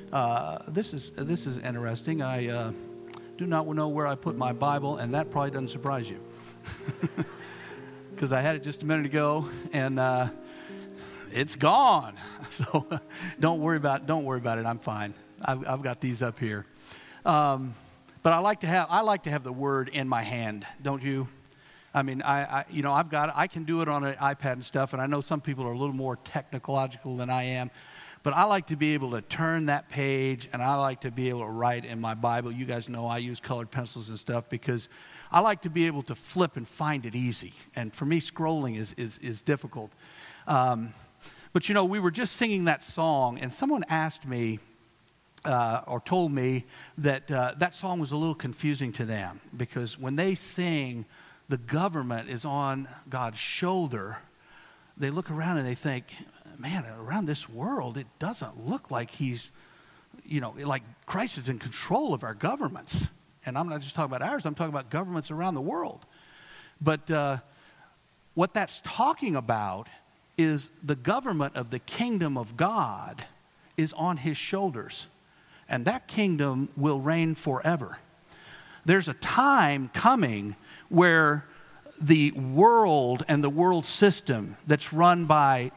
This is interesting. I do not know where I put my Bible, and that probably doesn't surprise you, because I had it just a minute ago, and it's gone. So don't worry about it. I'm fine. I've got these up here. But I like to have the Word in my hand. Don't you? I mean, I can do it on an iPad and stuff, and I know some people are a little more technological than I am. But I like to be able to turn that page, and I like to be able to write in my Bible. You guys know I use colored pencils and stuff because I like to be able to flip and find it easy. And for me, scrolling is difficult. But we were just singing that song, and someone asked me or told me that that song was a little confusing to them because when they sing, the government is on God's shoulder. They look around and they think, man, around this world, it doesn't look like he's, like Christ is in control of our governments. And I'm not just talking about ours, I'm talking about governments around the world. But what that's talking about is the government of the kingdom of God is on his shoulders. And that kingdom will reign forever. There's a time coming where the world and the world system that's run by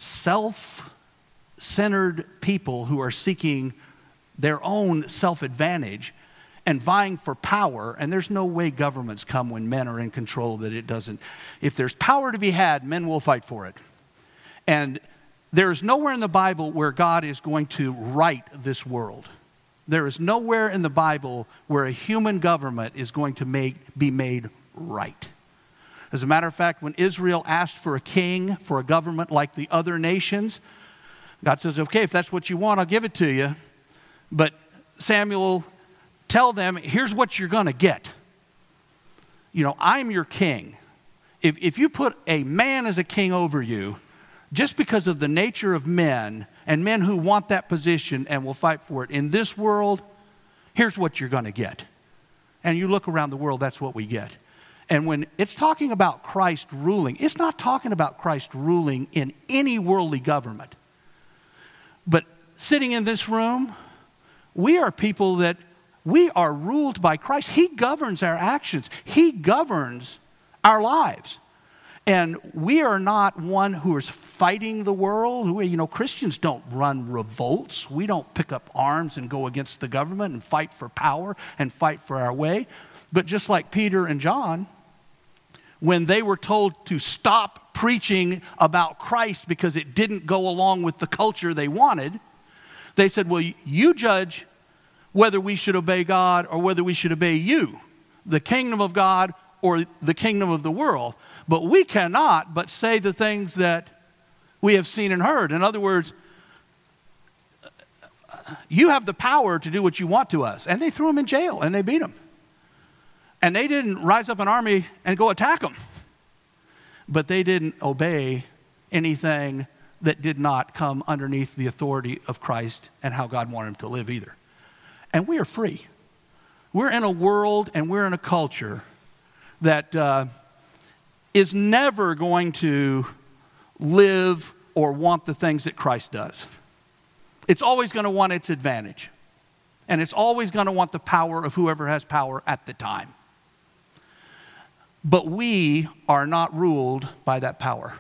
self-centered people who are seeking their own self-advantage and vying for power, and there's no way governments come when men are in control that it doesn't. If there's power to be had, men will fight for it. And there's nowhere in the Bible where God is going to right this world. There is nowhere in the Bible where a human government is going to be made right. As a matter of fact, when Israel asked for a king, for a government like the other nations, God says, okay, if that's what you want, I'll give it to you. But Samuel, tell them, here's what you're going to get. I'm your king. If you put a man as a king over you, just because of the nature of men and men who want that position and will fight for it in this world, here's what you're going to get. And you look around the world, that's what we get. And when it's talking about Christ ruling, it's not talking about Christ ruling in any worldly government. But sitting in this room, we are people that we are ruled by Christ. He governs our actions. He governs our lives. And we are not one who is fighting the world. Christians don't run revolts. We don't pick up arms and go against the government and fight for power and fight for our way. But just like Peter and John, when they were told to stop preaching about Christ because it didn't go along with the culture they wanted, they said, well, you judge whether we should obey God or whether we should obey you, the kingdom of God or the kingdom of the world. But we cannot but say the things that we have seen and heard. In other words, you have the power to do what you want to us. And they threw him in jail and they beat him. And they didn't rise up an army and go attack them. But they didn't obey anything that did not come underneath the authority of Christ and how God wanted them to live either. And we are free. We're in a world and we're in a culture that is never going to live or want the things that Christ does. It's always going to want its advantage. And it's always going to want the power of whoever has power at the time. But we are not ruled by that power.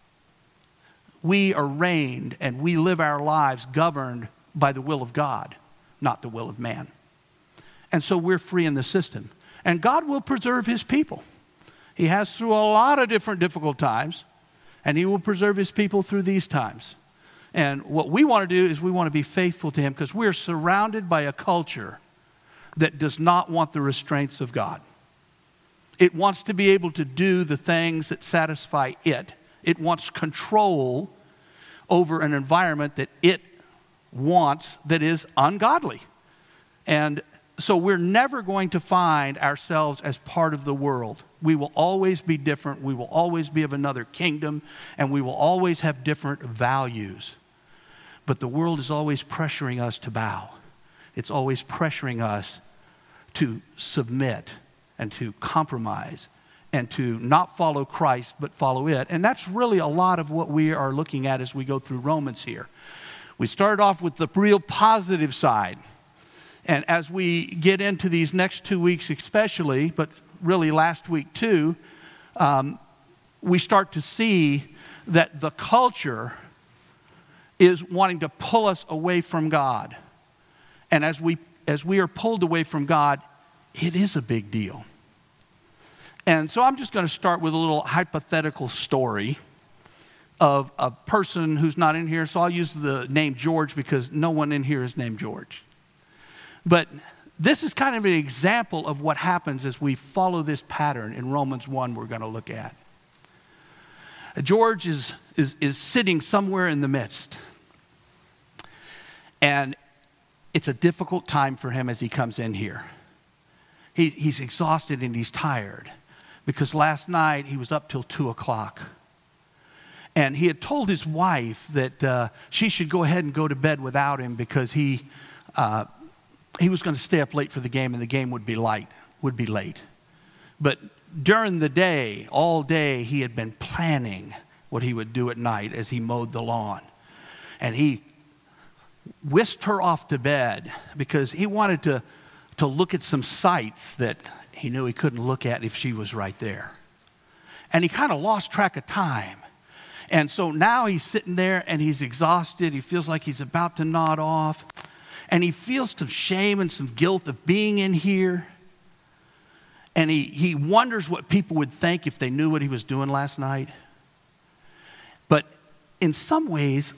We are reigned and we live our lives governed by the will of God, not the will of man. And so we're free in the system. And God will preserve his people. He has through a lot of different difficult times, and he will preserve his people through these times. And what we want to do is we want to be faithful to him because we're surrounded by a culture that does not want the restraints of God. It wants to be able to do the things that satisfy it. It wants control over an environment that it wants that is ungodly. And so we're never going to find ourselves as part of the world. We will always be different. We will always be of another kingdom. And we will always have different values. But the world is always pressuring us to bow. It's always pressuring us to submit and to compromise and to not follow Christ but follow it. And that's really a lot of what we are looking at as we go through Romans here. We started off with the real positive side. And as we get into these next 2 weeks especially, but really last week too, we start to see that the culture is wanting to pull us away from God. And as we are pulled away from God, it is a big deal. And so I'm just going to start with a little hypothetical story of a person who's not in here. So I'll use the name George because no one in here is named George. But this is kind of an example of what happens as we follow this pattern in Romans 1 we're going to look at. George is sitting somewhere in the midst. And it's a difficult time for him as he comes in here. He's exhausted and he's tired because last night he was up till 2 o'clock. And he had told his wife that she should go ahead and go to bed without him because he was going to stay up late for the game and the game would be late. But during the day, all day, he had been planning what he would do at night as he mowed the lawn. And he whisked her off to bed because he wanted to look at some sights that he knew he couldn't look at if she was right there. And he kind of lost track of time. And so now he's sitting there and he's exhausted. He feels like he's about to nod off. And he feels some shame and some guilt of being in here. And he wonders what people would think if they knew what he was doing last night. But in some ways,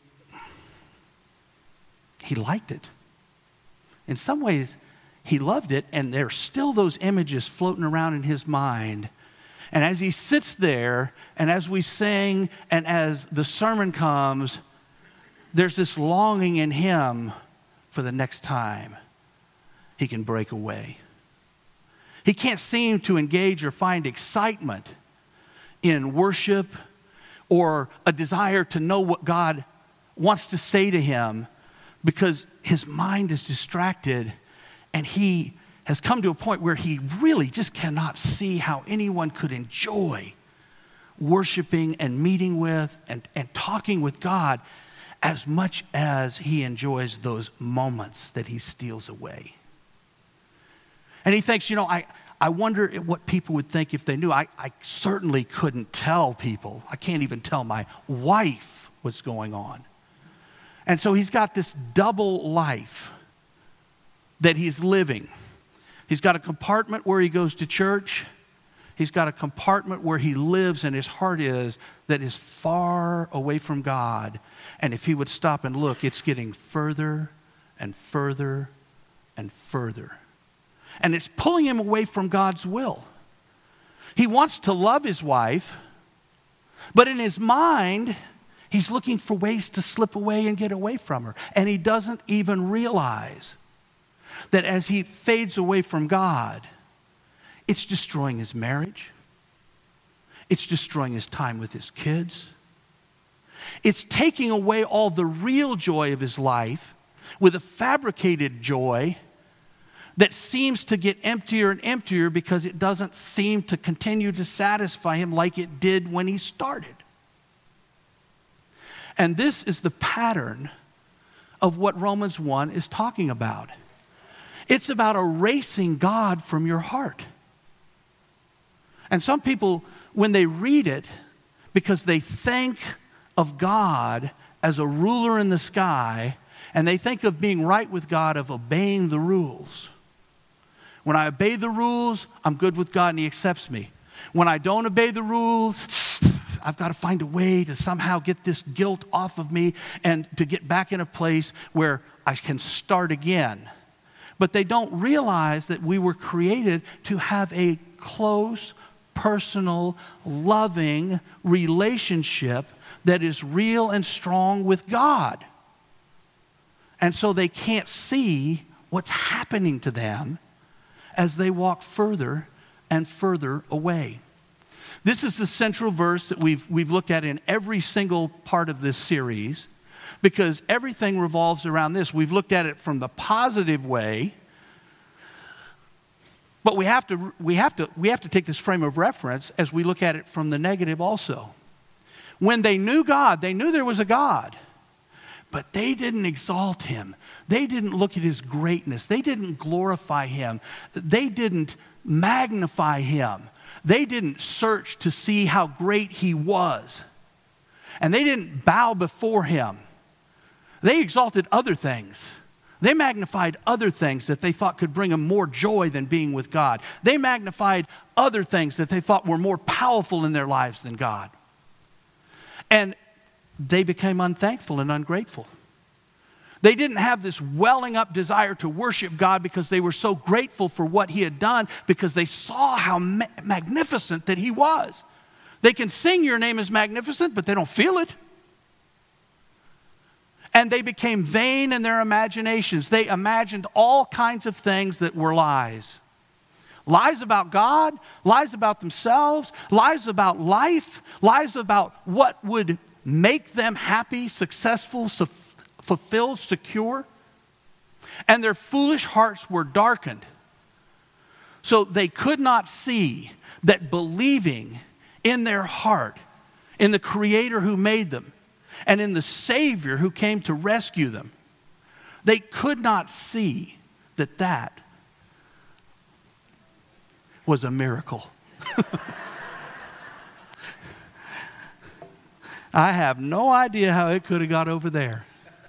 he liked it. In some ways, he loved it. And there's still those images floating around in his mind. And as he sits there, and as we sing, and as the sermon comes, there's this longing in him for the next time he can break away. He can't seem to engage or find excitement in worship or a desire to know what God wants to say to him because his mind is distracted and he has come to a point where he really just cannot see how anyone could enjoy worshiping and meeting with and talking with God as much as he enjoys those moments that he steals away. And he thinks, I wonder what people would think if they knew. I certainly couldn't tell people. I can't even tell my wife what's going on. And so he's got this double life that he's living. He's got a compartment where he goes to church. He's got a compartment where he lives and his heart is that is far away from God. And if he would stop and look, it's getting further and further and further. And it's pulling him away from God's will. He wants to love his wife, but in his mind, he's looking for ways to slip away and get away from her. And he doesn't even realize that as he fades away from God, it's destroying his marriage. It's destroying his time with his kids. It's taking away all the real joy of his life with a fabricated joy that seems to get emptier and emptier because it doesn't seem to continue to satisfy him like it did when he started. And this is the pattern of what Romans 1 is talking about. It's about erasing God from your heart. And some people, when they read it, because they think of God as a ruler in the sky, and they think of being right with God, of obeying the rules. When I obey the rules, I'm good with God and he accepts me. When I don't obey the rules, I've got to find a way to somehow get this guilt off of me and to get back in a place where I can start again. But they don't realize that we were created to have a close, personal, loving relationship that is real and strong with God. And so they can't see what's happening to them as they walk further and further away. This is the central verse that we've looked at in every single part of this series because everything revolves around this. We've looked at it from the positive way, but we have to take this frame of reference as we look at it from the negative also. When they knew God, they knew there was a God. But they didn't exalt him. They didn't look at his greatness. They didn't glorify him. They didn't magnify him. They didn't search to see how great he was. And they didn't bow before him. They exalted other things. They magnified other things that they thought could bring them more joy than being with God. They magnified other things that they thought were more powerful in their lives than God. And they became unthankful and ungrateful. They didn't have this welling up desire to worship God because they were so grateful for what he had done, because they saw how magnificent that he was. They can sing your name is magnificent, but they don't feel it. And they became vain in their imaginations. They imagined all kinds of things that were lies. Lies about God, lies about themselves, lies about life, lies about what would make them happy, successful, fulfilled, secure. And their foolish hearts were darkened. So they could not see that believing in their heart, in the Creator who made them, and in the Savior who came to rescue them, they could not see that that was a miracle. I have no idea how it could have got over there.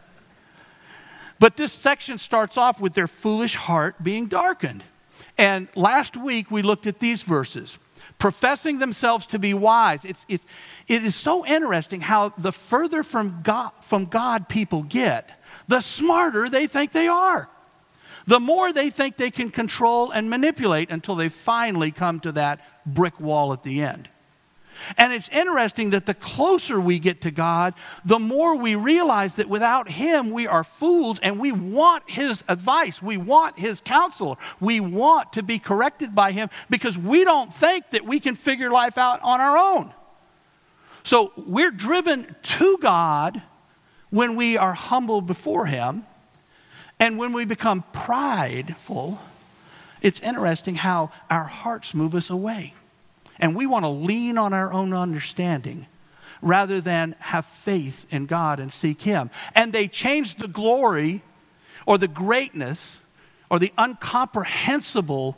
But this section starts off with their foolish heart being darkened. And last week we looked at these verses. Professing themselves to be wise. It is so interesting how the further from God people get, the smarter they think they are. The more they think they can control and manipulate until they finally come to that brick wall at the end. And it's interesting that the closer we get to God, the more we realize that without him we are fools, and we want his advice. We want his counsel. We want to be corrected by him because we don't think that we can figure life out on our own. So we're driven to God when we are humble before him. And when we become prideful, it's interesting how our hearts move us away. And we want to lean on our own understanding rather than have faith in God and seek him. And they change the glory or the greatness or the incomprehensible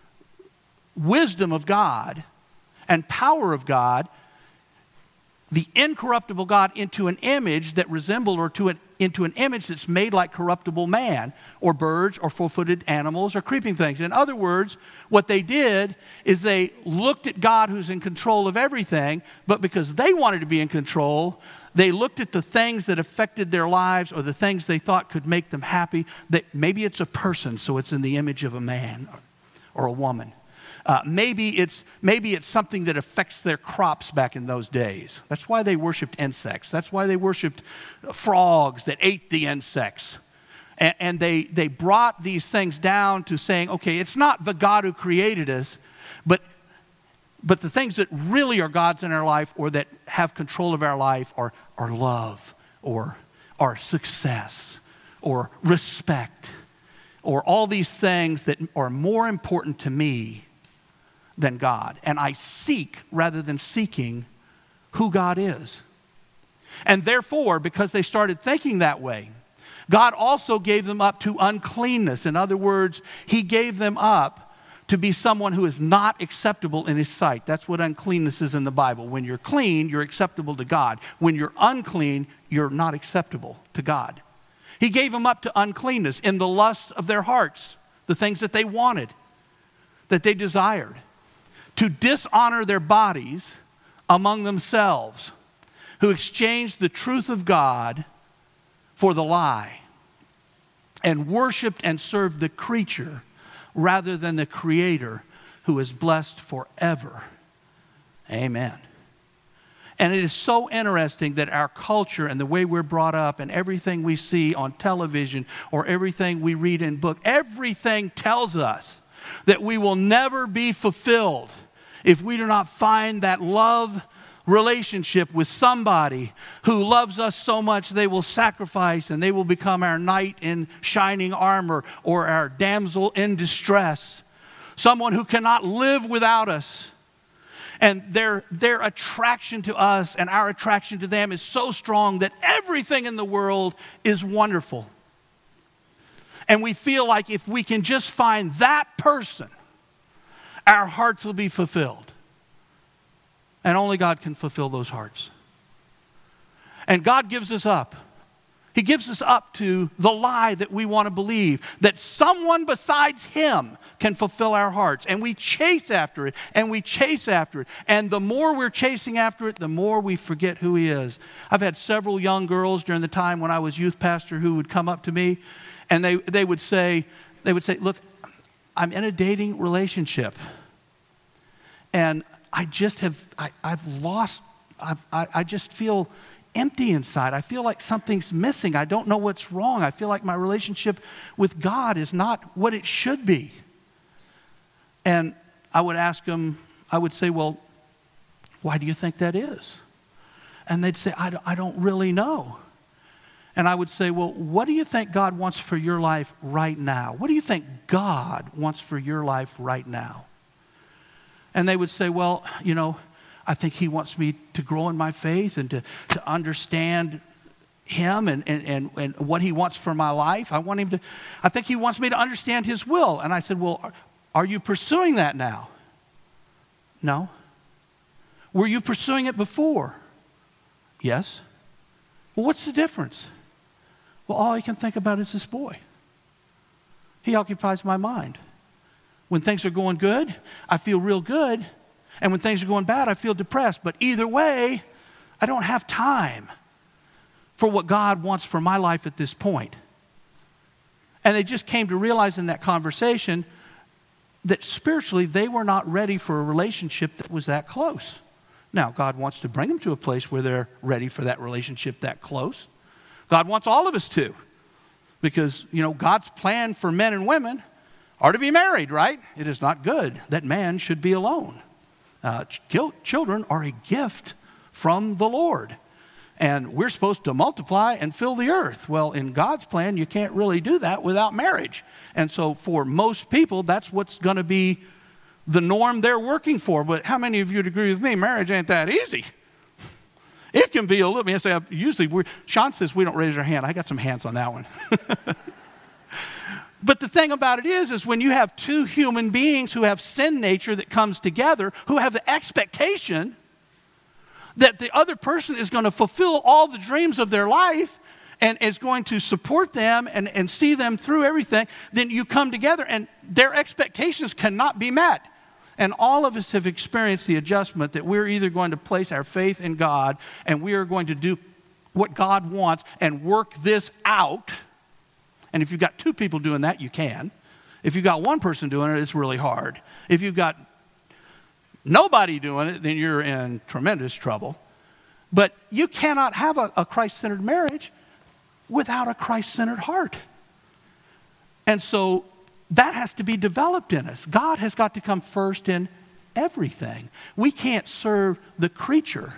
wisdom of God and power of God, the incorruptible God, into an image that resembled into an image that's made like corruptible man or birds or four-footed animals or creeping things. In other words, what they did is they looked at God who's in control of everything, but because they wanted to be in control, they looked at the things that affected their lives or the things they thought could make them happy. That maybe it's a person, so it's in the image of a man or a woman. Maybe it's something that affects their crops back in those days. That's why they worshipped insects. That's why they worshipped frogs that ate the insects. And they brought these things down to saying, okay, it's not the God who created us, but the things that really are God's in our life or that have control of our life are love or our success or respect or all these things that are more important to me than God. And I seek rather than seeking who God is. And therefore, because they started thinking that way, God also gave them up to uncleanness. In other words, he gave them up to be someone who is not acceptable in his sight. That's what uncleanness is in the Bible. When you're clean, you're acceptable to God. When you're unclean, you're not acceptable to God. He gave them up to uncleanness in the lusts of their hearts, the things that they wanted, that they desired, to dishonor their bodies among themselves, who exchanged the truth of God for the lie, and worshiped and served the creature rather than the Creator, who is blessed forever. Amen. And it is so interesting that our culture and the way we're brought up and everything we see on television or everything we read in book, everything tells us that we will never be fulfilled if we do not find that love relationship with somebody who loves us so much they will sacrifice and they will become our knight in shining armor or our damsel in distress, someone who cannot live without us. And their attraction to us and our attraction to them is so strong that everything in the world is wonderful. And we feel like if we can just find that person, our hearts will be fulfilled. And only God can fulfill those hearts. And God gives us up. He gives us up to the lie that we want to believe, that someone besides Him can fulfill our hearts. And we chase after it, and we chase after it. And the more we're chasing after it, the more we forget who He is. I've had several young girls during the time when I was youth pastor who would come up to me, and they would say, look, I'm in a dating relationship, and I just feel empty inside. I feel like something's missing. I don't know what's wrong. I feel like my relationship with God is not what it should be. And I would ask them, I would say, well, why do you think that is? And they'd say, I don't really know. And I would say, well, what do you think God wants for your life right now? What do you think God wants for your life right now? And they would say, well, I think He wants me to grow in my faith and to understand Him and what He wants for my life. I think He wants me to understand His will. And I said, well, are you pursuing that now? No. Were you pursuing it before? Yes. Well, what's the difference? Well, all I can think about is this boy. He occupies my mind. When things are going good, I feel real good. And when things are going bad, I feel depressed. But either way, I don't have time for what God wants for my life at this point. And they just came to realize in that conversation that spiritually they were not ready for a relationship that was that close. Now, God wants to bring them to a place where they're ready for that relationship that close. God wants all of us to. Because, God's plan for men and women are to be married, right? It is not good that man should be alone. Children are a gift from the Lord. And we're supposed to multiply and fill the earth. Well, in God's plan, you can't really do that without marriage. And so for most people, that's what's going to be the norm they're working for. But how many of you would agree with me? Marriage ain't that easy. It can be a little, Sean says we don't raise our hand. I got some hands on that one. But the thing about it is when you have two human beings who have sin nature that comes together, who have the expectation that the other person is going to fulfill all the dreams of their life and is going to support them and see them through everything, then you come together and their expectations cannot be met. And all of us have experienced the adjustment that we're either going to place our faith in God and we are going to do what God wants and work this out. And if you've got two people doing that, you can. If you've got one person doing it, it's really hard. If you've got nobody doing it, then you're in tremendous trouble. But you cannot have a Christ-centered marriage without a Christ-centered heart. And so that has to be developed in us. God has got to come first in everything. We can't serve the creature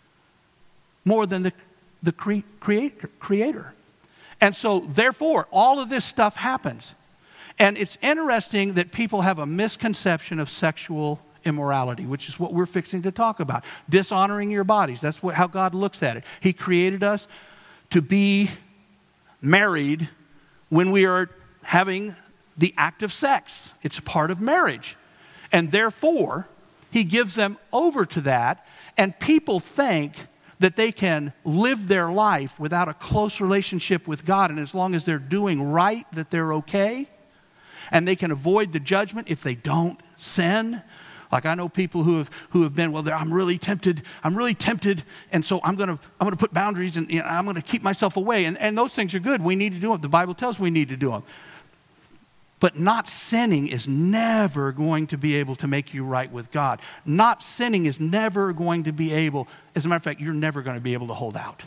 more than the creator. And so, therefore, all of this stuff happens. And it's interesting that people have a misconception of sexual immorality, which is what we're fixing to talk about. Dishonoring your bodies. That's how God looks at it. He created us to be married when we are having the act of sex. It's a part of marriage. And therefore, He gives them over to that. And people think that they can live their life without a close relationship with God, and as long as they're doing right, that they're okay, and they can avoid the judgment if they don't sin. Like I know people who have been, I'm really tempted, and so I'm gonna put boundaries, and I'm gonna keep myself away, and those things are good. We need to do them. The Bible tells we need to do them. But not sinning is never going to be able to make you right with God. Not sinning is never going to be able, as a matter of fact, you're never going to be able to hold out.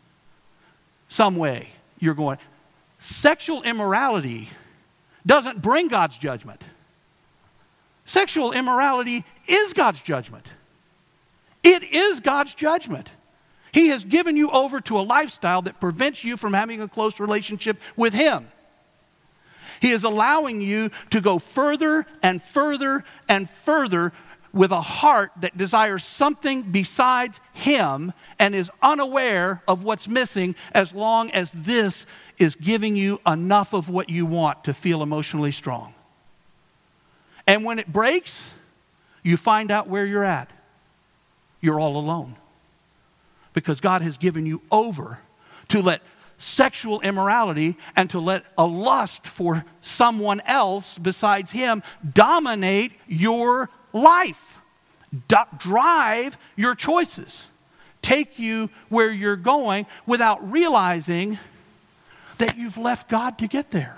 Some way you're going. Sexual immorality doesn't bring God's judgment. Sexual immorality is God's judgment. It is God's judgment. He has given you over to a lifestyle that prevents you from having a close relationship with Him. He is allowing you to go further and further and further with a heart that desires something besides Him and is unaware of what's missing, as long as this is giving you enough of what you want to feel emotionally strong. And when it breaks, you find out where you're at. You're all alone. Because God has given you over to let sexual immorality and to let a lust for someone else besides Him dominate your life, drive your choices, take you where you're going without realizing that you've left God to get there.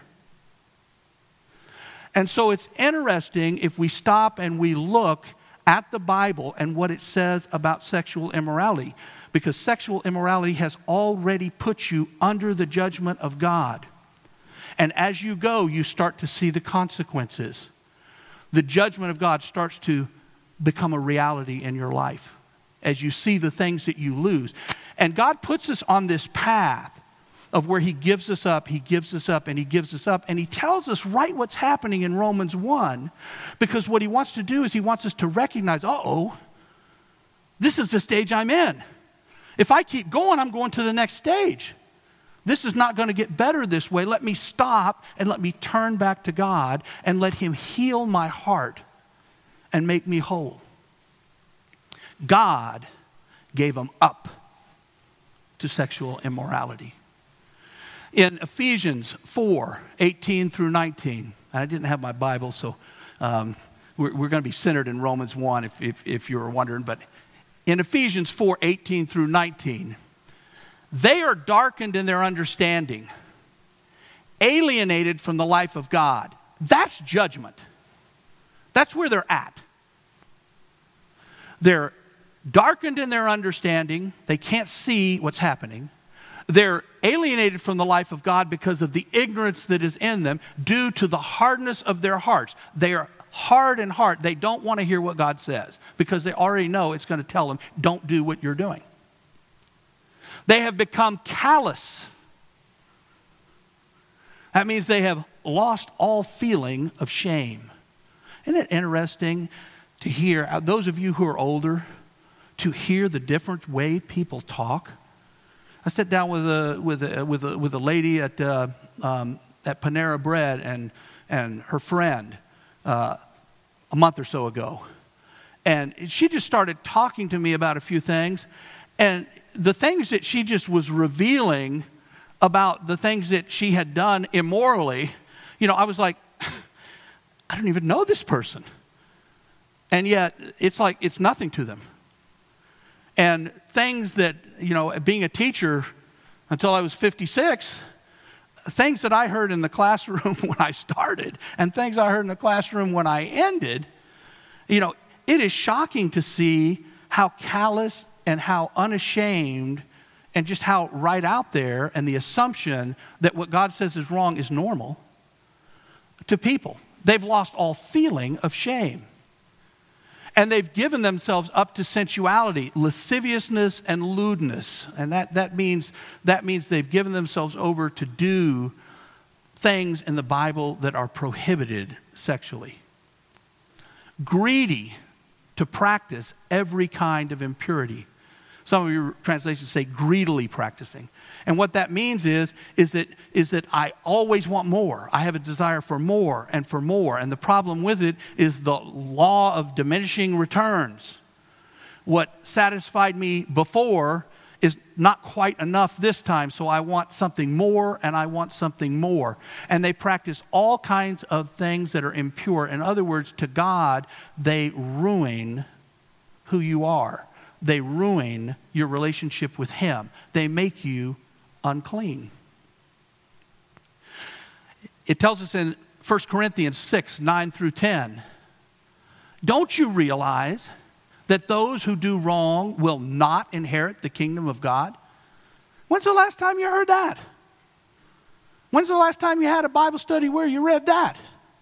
And so it's interesting if we stop and we look at the Bible and what it says about sexual immorality, because sexual immorality has already put you under the judgment of God. And as you go, you start to see the consequences. The judgment of God starts to become a reality in your life as you see the things that you lose. And God puts us on this path of where He gives us up, He gives us up, and He gives us up. And He tells us right what's happening in Romans 1, because what He wants to do is He wants us to recognize, this is the stage I'm in. If I keep going, I'm going to the next stage. This is not going to get better this way. Let me stop and let me turn back to God and let Him heal my heart and make me whole. God gave them up to sexual immorality. In Ephesians 4:18 through 19, I didn't have my Bible, so we're going to be centered in Romans 1 if you were wondering, but in Ephesians 4:18 through 19, they are darkened in their understanding, alienated from the life of God. That's judgment. That's where they're at. They're darkened in their understanding. They can't see what's happening. They're alienated from the life of God because of the ignorance that is in them due to the hardness of their hearts. They are hard in heart. They don't want to hear what God says because they already know it's going to tell them, don't do what you're doing. They have become callous. That means they have lost all feeling of shame. Isn't it interesting to hear, those of you who are older, to hear the different way people talk? I sat down with a lady at Panera Bread and her friend a month or so ago. And she just started talking to me about a few things. And the things that she just was revealing about the things that she had done immorally, I was like, I don't even know this person. And yet, it's like it's nothing to them. And things that, being a teacher until I was 56, things that I heard in the classroom when I started and things I heard in the classroom when I ended, it is shocking to see how callous and how unashamed and just how right out there and the assumption that what God says is wrong is normal to people. They've lost all feeling of shame. And they've given themselves up to sensuality, lasciviousness, and lewdness. And that means they've given themselves over to do things in the Bible that are prohibited sexually. Greedy to practice every kind of impurity. Some of your translations say greedily practicing. And what that means is that I always want more. I have a desire for more and for more. And the problem with it is the law of diminishing returns. What satisfied me before is not quite enough this time, so I want something more and I want something more. And they practice all kinds of things that are impure. In other words, to God, they ruin who you are. They ruin your relationship with Him. They make you unclean. It tells us in 1 Corinthians 6, 9 through 10, don't you realize that those who do wrong will not inherit the kingdom of God? When's the last time you heard that? When's the last time you had a Bible study where you read that?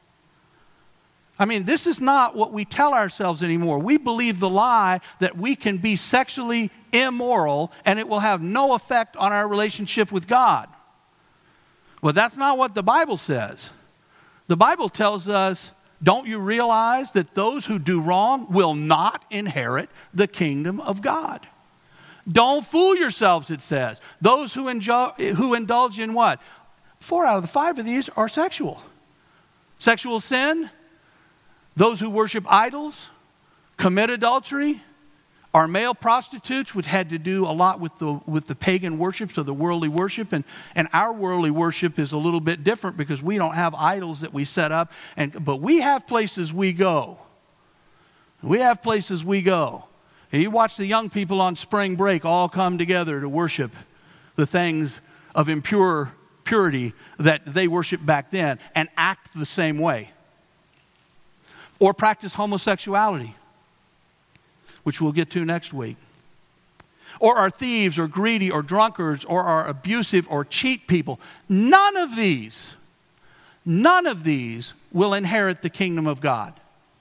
I mean, this is not what we tell ourselves anymore. We believe the lie that we can be sexually immoral and it will have no effect on our relationship with God. Well, that's not what the Bible says. The Bible tells us, Don't you realize that those who do wrong will not inherit the kingdom of God? Don't fool yourselves, it says. Those who indulge in what? 4 out of the 5 of these are sexual. Sexual sin, those who worship idols, commit adultery, are male prostitutes, which had to do a lot with the pagan worship, so the worldly worship. And our worldly worship is a little bit different because we don't have idols that we set up. But we have places we go. We have places we go. And you watch the young people on spring break all come together to worship the things of purity that they worshiped back then and act the same way. Or practice homosexuality, which we'll get to next week. Or are thieves or greedy or drunkards or are abusive or cheat people. None of these will inherit the kingdom of God.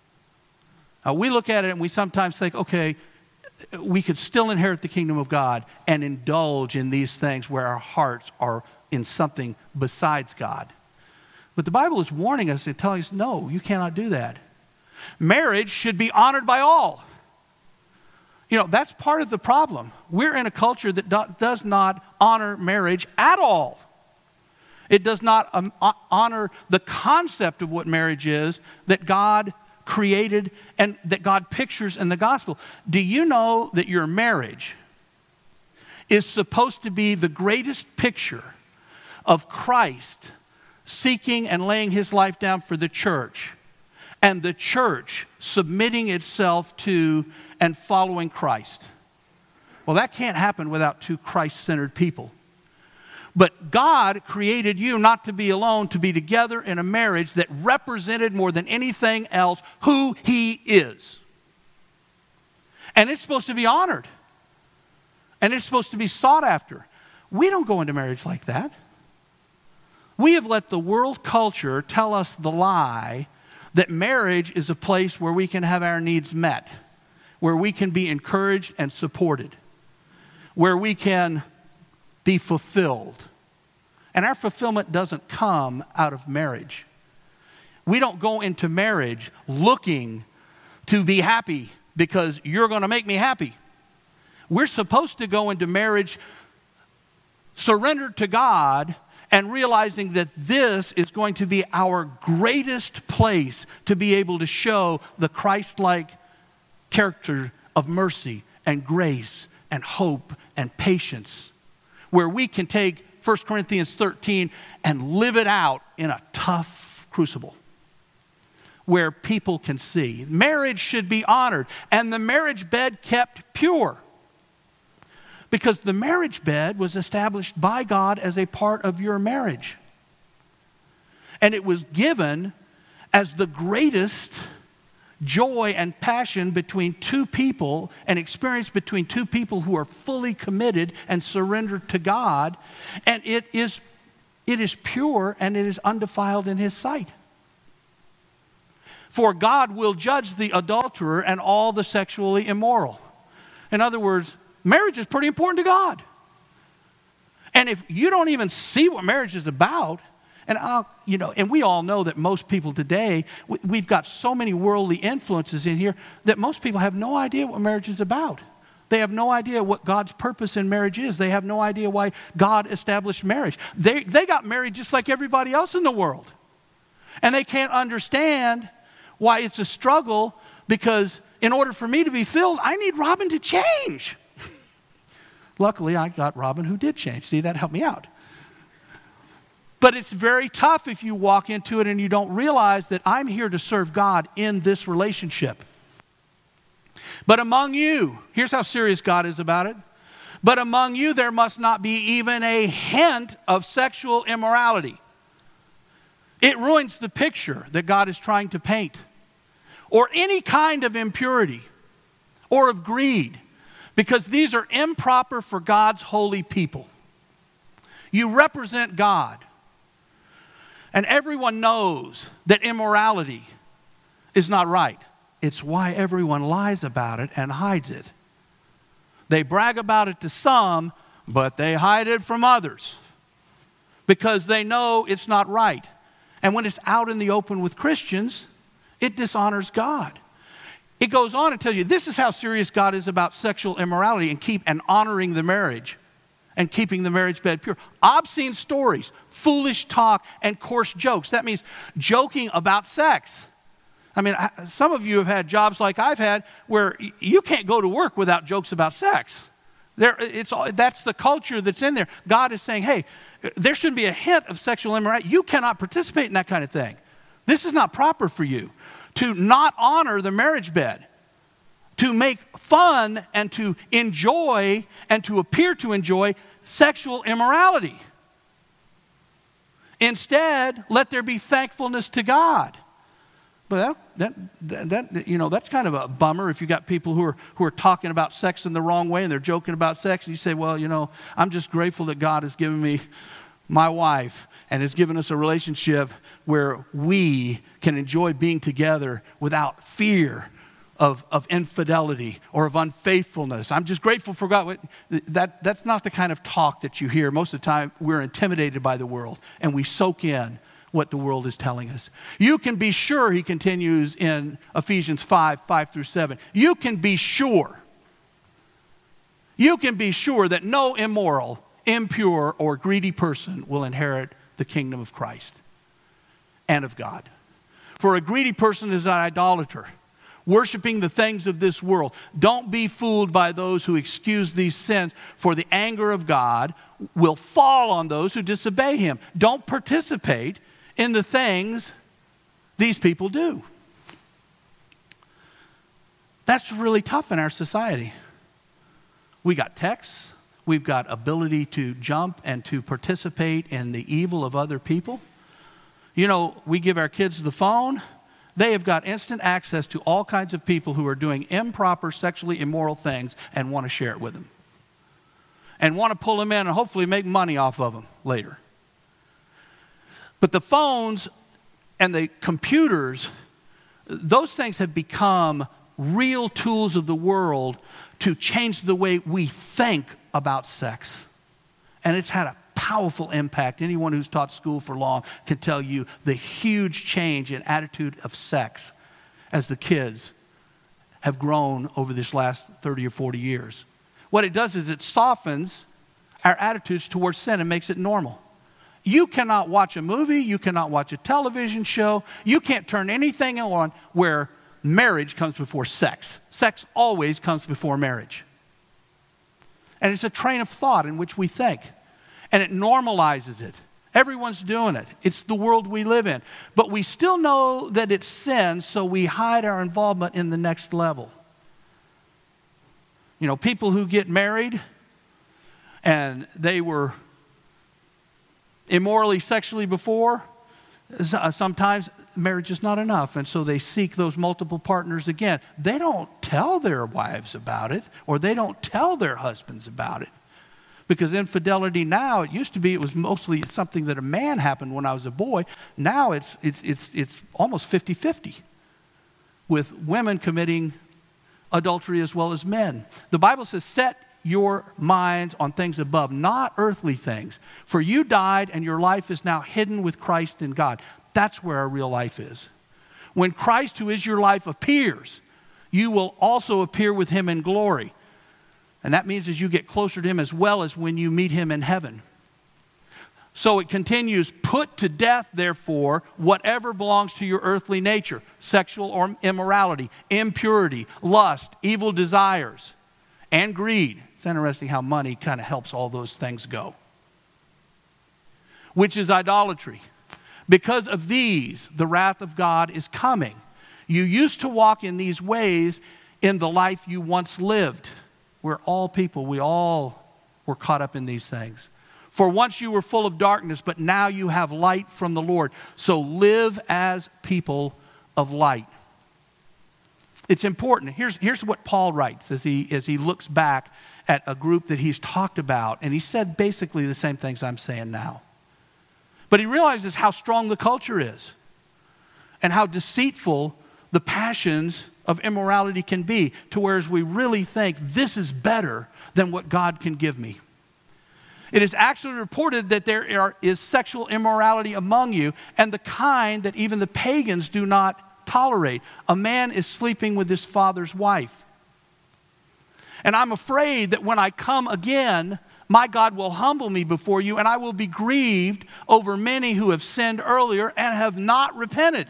We look at it and we sometimes think, okay, we could still inherit the kingdom of God and indulge in these things where our hearts are in something besides God. But the Bible is warning us and telling us, no, you cannot do that. Marriage should be honored by all. You know, that's part of the problem. We're in a culture that does not honor marriage at all. It does not honor the concept of what marriage is that God created and that God pictures in the gospel. Do you know that your marriage is supposed to be the greatest picture of Christ seeking and laying his life down for the church, and the church submitting itself to and following Christ? Well, that can't happen without 2 Christ-centered people. But God created you not to be alone, to be together in a marriage that represented more than anything else who he is. And it's supposed to be honored. And it's supposed to be sought after. We don't go into marriage like that. We have let the world culture tell us the lie that marriage is a place where we can have our needs met, where we can be encouraged and supported, where we can be fulfilled. And our fulfillment doesn't come out of marriage. We don't go into marriage looking to be happy because you're going to make me happy. We're supposed to go into marriage surrendered to God and realizing that this is going to be our greatest place to be able to show the Christ-like character of mercy and grace and hope and patience, where we can take 1 Corinthians 13 and live it out in a tough crucible where people can see. Marriage should be honored and the marriage bed kept pure, because the marriage bed was established by God as a part of your marriage. And it was given as the greatest joy and passion between 2 people, an experience between 2 people who are fully committed and surrendered to God. And it is pure and it is undefiled in his sight. For God will judge the adulterer and all the sexually immoral. In other words, marriage is pretty important to God. And if you don't even see what marriage is about, and we all know that most people today, we've got so many worldly influences in here that most people have no idea what marriage is about. They have no idea what God's purpose in marriage is. They have no idea why God established marriage. They got married just like everybody else in the world. And they can't understand why it's a struggle, because in order for me to be filled, I need Robin to change. Luckily, I got Robin who did change. See, that helped me out. But it's very tough if you walk into it and you don't realize that I'm here to serve God in this relationship. But among you, here's how serious God is about it. But among you there must not be even a hint of sexual immorality. It ruins the picture that God is trying to paint. Or any kind of impurity or of greed, because these are improper for God's holy people. You represent God. And everyone knows that immorality is not right. It's why everyone lies about it and hides it. They brag about it to some, but they hide it from others because they know it's not right. And when it's out in the open with Christians, It dishonors God. It goes on and tells you this is how serious God is about sexual immorality and honoring the marriage and keeping the marriage bed pure. Obscene stories, foolish talk, and coarse jokes. That means joking about sex. I mean, some of you have had jobs like I've had where you can't go to work without jokes about sex. That's the culture that's in there. God is saying, hey, there shouldn't be a hint of sexual immorality. You cannot participate in that kind of thing. This is not proper for you. To not honor the marriage bed, to make fun and to enjoy and to appear to enjoy sexual immorality. Instead, let there be thankfulness to God. But that's kind of a bummer if you got people who are talking about sex in the wrong way and they're joking about sex, and you say, well, I'm just grateful that God has given me my wife and has given us a relationship where we can enjoy being together without fear of infidelity or of unfaithfulness. I'm just grateful for God. That's not the kind of talk that you hear. Most of the time, we're intimidated by the world, and we soak in what the world is telling us. You can be sure, he continues in Ephesians 5:5-7. You can be sure that no immoral, impure, or greedy person will inherit the kingdom of Christ and of God. For a greedy person is an idolater, worshiping the things of this world. Don't be fooled by those who excuse these sins, for the anger of God will fall on those who disobey him. Don't participate in the things these people do. That's really tough in our society. We got texts. We've got ability to jump and to participate in the evil of other people. We give our kids the phone. They have got instant access to all kinds of people who are doing improper, sexually immoral things and want to share it with them. And want to pull them in and hopefully make money off of them later. But the phones and the computers, those things have become real tools of the world to change the way we think about sex. And it's had a powerful impact. Anyone who's taught school for long can tell you the huge change in attitude of sex as the kids have grown over this last 30 or 40 years. What it does is it softens our attitudes towards sin and makes it normal. You cannot watch a movie, you cannot watch a television show, you can't turn anything on where marriage comes before sex. Sex always comes before marriage. And it's a train of thought in which we think. And it normalizes it. Everyone's doing it. It's the world we live in. But we still know that it's sin, so we hide our involvement in the next level. People who get married and they were immorally sexually before, sometimes marriage is not enough, and so they seek those multiple partners again. They don't tell their wives about it, or they don't tell their husbands about it. Because infidelity now, it used to be, it was mostly something that a man happened when I was a boy. Now it's almost 50-50 with women committing adultery as well as men. The Bible says, set your minds on things above, not earthly things. For you died and your life is now hidden with Christ in God. That's where our real life is. When Christ, who is your life, appears, you will also appear with him in glory. And that means as you get closer to him as well as when you meet him in heaven. So it continues, put to death, therefore, whatever belongs to your earthly nature, sexual or immorality, impurity, lust, evil desires, and greed. It's interesting how money kind of helps all those things go. Which is idolatry. Because of these, the wrath of God is coming. You used to walk in these ways in the life you once lived. We're all people. We all were caught up in these things. For once you were full of darkness, but now you have light from the Lord. So live as people of light. It's important. Here's what Paul writes as he looks back at a group that he's talked about. And he said basically the same things I'm saying now. But he realizes how strong the culture is and how deceitful the passions of immorality can be, to whereas we really think this is better than what God can give me. It is actually reported that there is sexual immorality among you, and the kind that even the pagans do not tolerate. A man is sleeping with his father's wife. And I'm afraid that when I come again, my God will humble me before you, and I will be grieved over many who have sinned earlier and have not repented.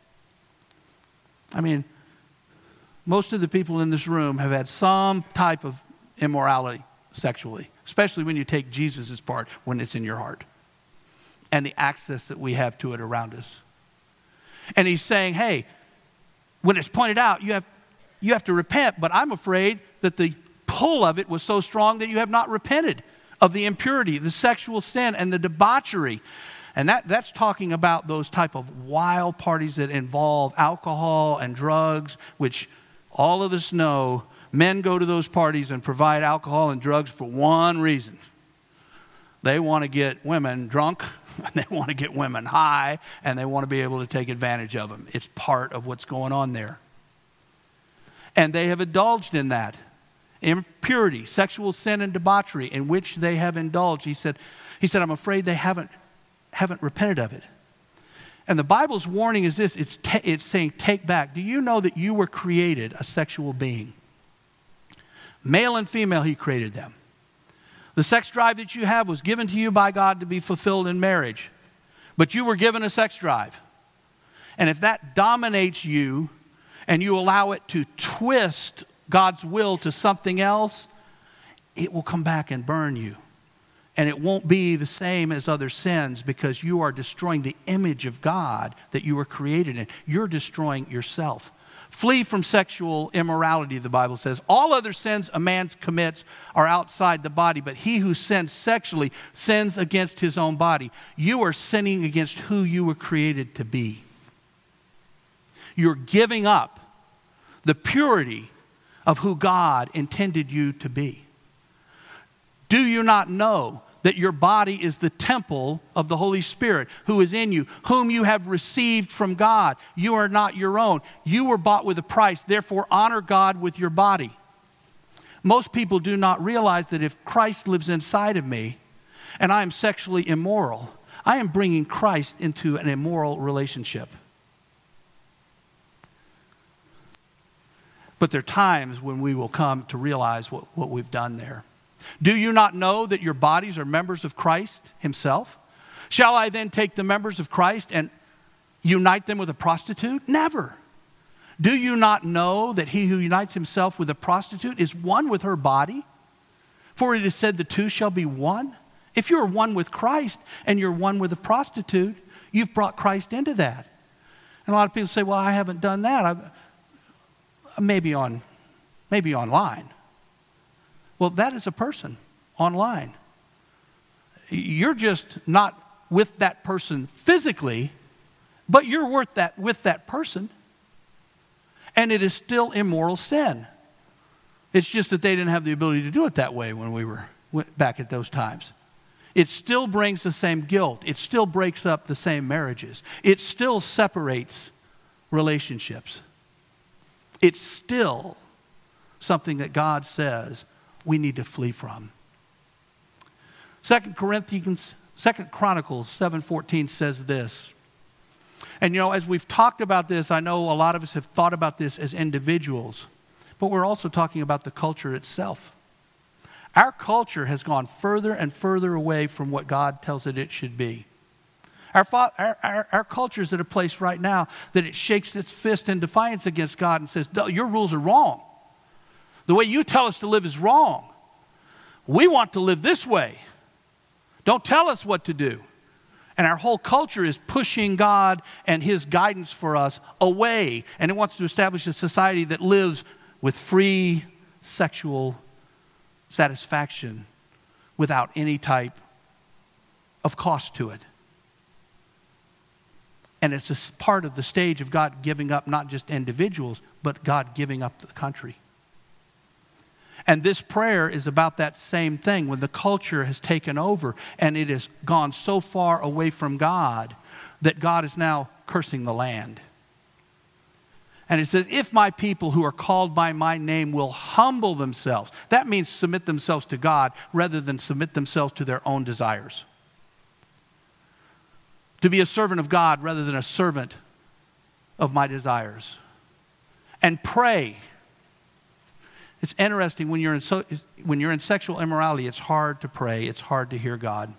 I mean, most of the people in this room have had some type of immorality sexually, especially when you take Jesus' part when it's in your heart and the access that we have to it around us. And he's saying, hey, when it's pointed out, you have to repent, but I'm afraid that the pull of it was so strong that you have not repented of the impurity, the sexual sin, and the debauchery. And that's talking about those type of wild parties that involve alcohol and drugs, which all of us know men go to those parties and provide alcohol and drugs for one reason. They want to get women drunk, and they want to get women high, and they want to be able to take advantage of them. It's part of what's going on there. And they have indulged in that. Impurity, sexual sin, and debauchery in which they have indulged. He said, I'm afraid they haven't repented of it. And the Bible's warning is this, it's saying take back. Do you know that you were created a sexual being? Male and female, he created them. The sex drive that you have was given to you by God to be fulfilled in marriage. But you were given a sex drive. And if that dominates you and you allow it to twist God's will to something else, it will come back and burn you. And it won't be the same as other sins because you are destroying the image of God that you were created in. You're destroying yourself. Flee from sexual immorality, the Bible says. All other sins a man commits are outside the body, but he who sins sexually sins against his own body. You are sinning against who you were created to be. You're giving up the purity of who God intended you to be. Do you not know that your body is the temple of the Holy Spirit who is in you, whom you have received from God? You are not your own. You were bought with a price. Therefore, honor God with your body. Most people do not realize that if Christ lives inside of me and I am sexually immoral, I am bringing Christ into an immoral relationship. But there are times when we will come to realize what we've done there. Do you not know that your bodies are members of Christ himself? Shall I then take the members of Christ and unite them with a prostitute? Never. Do you not know that he who unites himself with a prostitute is one with her body? For it is said the two shall be one. If you're one with Christ and you're one with a prostitute, you've brought Christ into that. And a lot of people say, well, I haven't done that. Maybe online. Well, that is a person online. You're just not with that person physically, but you're with that person. And it is still immoral sin. It's just that they didn't have the ability to do it that way when we were back at those times. It still brings the same guilt. It still breaks up the same marriages. It still separates relationships. It's still something that God says we need to flee from. 2 Chronicles 7:14 says this. And as we've talked about this, I know a lot of us have thought about this as individuals, but we're also talking about the culture itself. Our culture has gone further and further away from what God tells it should be. Our culture is at a place right now that it shakes its fist in defiance against God and says, your rules are wrong. The way you tell us to live is wrong. We want to live this way. Don't tell us what to do. And our whole culture is pushing God and his guidance for us away. And it wants to establish a society that lives with free sexual satisfaction without any type of cost to it. And it's a part of the stage of God giving up not just individuals, but God giving up the country. And this prayer is about that same thing. When the culture has taken over and it has gone so far away from God that God is now cursing the land. And it says, if my people who are called by my name will humble themselves. That means submit themselves to God rather than submit themselves to their own desires. To be a servant of God rather than a servant of my desires. And pray. It's interesting, when you're in sexual immorality, it's hard to pray. It's hard to hear God.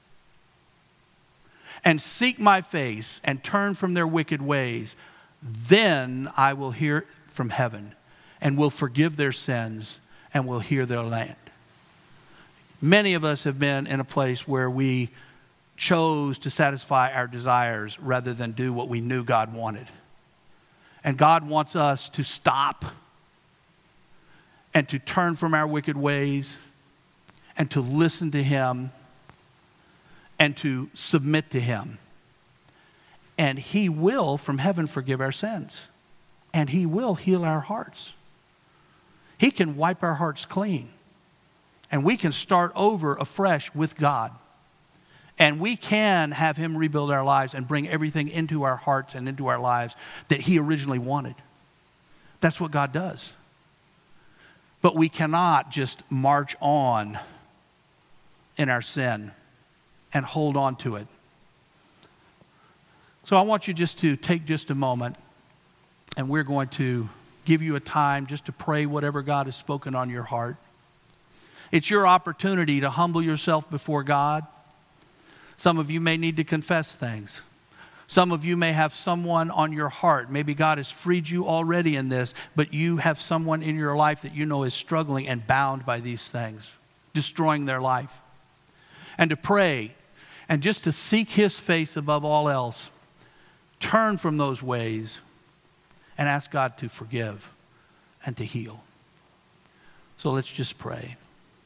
And seek my face and turn from their wicked ways. Then I will hear from heaven and will forgive their sins and will heal their land. Many of us have been in a place where we chose to satisfy our desires rather than do what we knew God wanted. And God wants us to stop and to turn from our wicked ways and to listen to Him and to submit to Him. And He will, from heaven, forgive our sins. And He will heal our hearts. He can wipe our hearts clean. And we can start over afresh with God. And we can have Him rebuild our lives and bring everything into our hearts and into our lives that He originally wanted. That's what God does. But we cannot just march on in our sin and hold on to it. So I want you just to take just a moment, and we're going to give you a time just to pray whatever God has spoken on your heart. It's your opportunity to humble yourself before God. Some of you may need to confess things. Some of you may have someone on your heart. Maybe God has freed you already in this, but you have someone in your life that you know is struggling and bound by these things, destroying their life. And to pray and just to seek His face above all else. Turn from those ways and ask God to forgive and to heal. So let's just pray.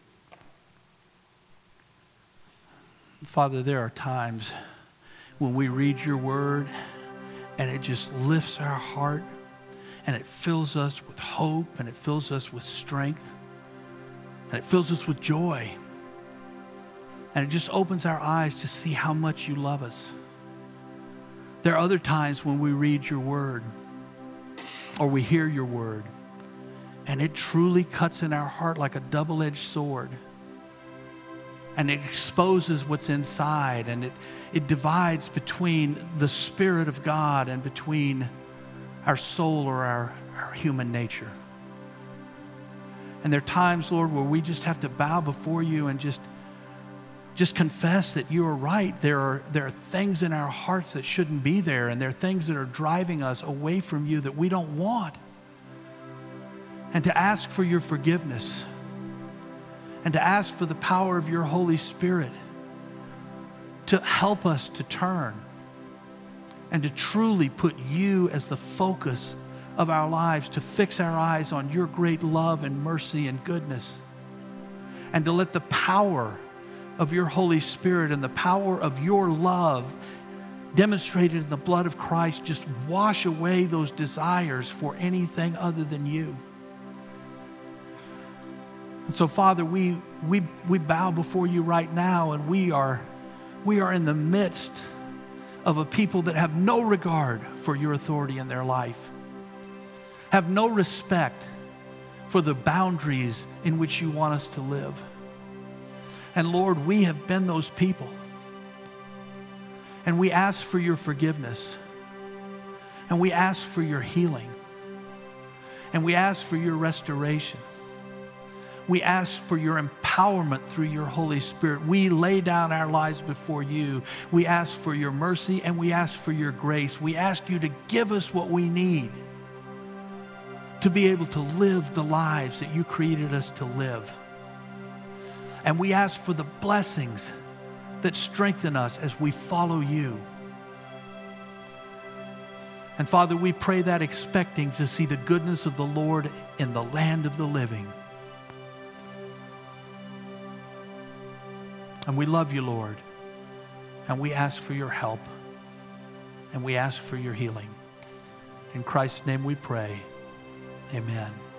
Father, there are times when we read your word and it just lifts our heart and it fills us with hope and it fills us with strength and it fills us with joy. And it just opens our eyes to see how much you love us. There are other times when we read your word or we hear your word and it truly cuts in our heart like a double-edged sword. And it exposes what's inside, and it divides between the Spirit of God and between our soul or our human nature. And there are times, Lord, where we just have to bow before you and just confess that you are right. There are things in our hearts that shouldn't be there, and there are things that are driving us away from you that we don't want. And to ask for your forgiveness. And to ask for the power of your Holy Spirit to help us to turn and to truly put you as the focus of our lives, to fix our eyes on your great love and mercy and goodness, and to let the power of your Holy Spirit and the power of your love demonstrated in the blood of Christ just wash away those desires for anything other than you. And so, Father, we bow before you right now, and we are in the midst of a people that have no regard for your authority in their life, have no respect for the boundaries in which you want us to live. And Lord, we have been those people. And we ask for your forgiveness. And we ask for your healing. And we ask for your restoration. We ask for your empowerment through your Holy Spirit. We lay down our lives before you. We ask for your mercy and we ask for your grace. We ask you to give us what we need to be able to live the lives that you created us to live. And we ask for the blessings that strengthen us as we follow you. And Father, we pray that expecting to see the goodness of the Lord in the land of the living. And we love you, Lord. And we ask for your help. And we ask for your healing. In Christ's name we pray. Amen.